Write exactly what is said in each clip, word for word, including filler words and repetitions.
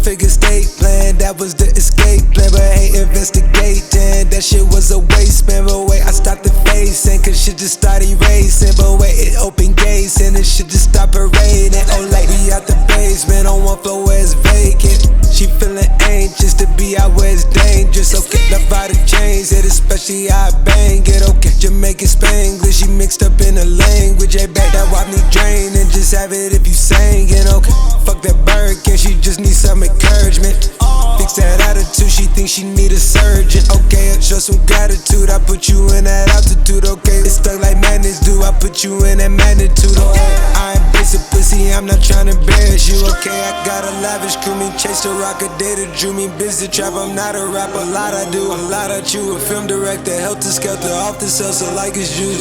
figure state plan, that was the escape plan. But hey, investigating, that shit was a waste, man. But wait, I stopped the facing, cause shit just started racing. But wait, it opened gates, and it shit just stopped parading. Oh, like we out the basement, on one floor where it's vacant. She feeling anxious to be out where it's dangerous. Okay, love how the chains hit, especially how I bang it. Okay, Jamaican Spanglish, she mixed up in the language. Hey, back that wipe me drain and just have it if you singing. Okay, fuck that Birkin, she just needs some encouragement. Fix that attitude, she thinks she need a surgeon. Okay, I show some gratitude, I put you in that altitude. Okay, it's stuck like madness do, I put you in that magnitude. Okay, I embrace a pussy, I'm not trying to embarrass you. Okay, I got a lavish crew, me chase the rock a day that drew me busy trap. I'm not a rapper, a lot I do, a lot I chew. A film director, helter skelter, off the cells, so like it's juice.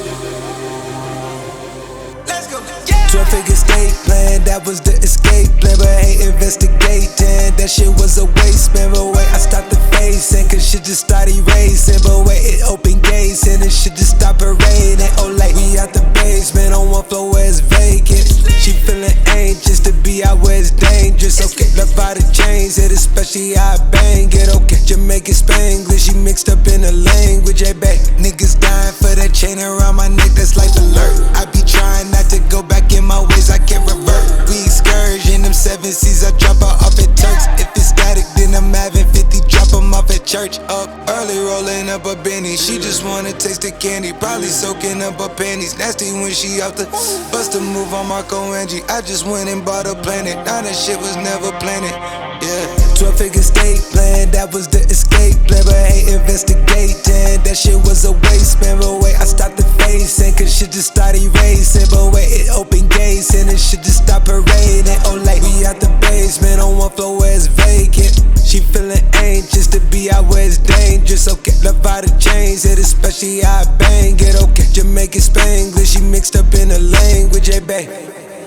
twelve figure state plan, that was the escape plan. But hey, investigating, that shit was a waste, man. But wait, I stopped the facing, cause shit just started racing. But wait, it opened gates, and it shit just stopped parading. Oh, like we out the basement, on one floor where it's vacant. She feeling anxious to be out where it's dangerous. Okay, love how the chains hit, especially how I bang it. Okay, Jamaican Spanglish, she mixed up in the language. Hey, back, niggas dying for that chain around my neck, that's life alert. I be trying not to go back in my ways, I can't revert. We excursion, them seven C's, I drop her off at Turks. If it's static, then I'm having fifty, drop them off at church. Up early, rolling up a Benny. She just wanna taste the candy, probably soaking up her panties. Nasty when she out the bust a move on Marco Angie. I just went and bought a planet, now that shit was never planted. Yeah, twelve figure state plan, that was the escape plan. But hey, investigating, that shit was a waste, man. But wait, I stopped the facing, cause shit just started racing. But wait, it opened gates, and it shit just stopped parading. Oh, like we out the basement, on one floor where it's vacant. She feeling anxious to be out where it's dangerous. Okay, love how the chains hit, especially how I bang it. Okay, Jamaican Spanglish, she mixed up in the language. Hey, babe.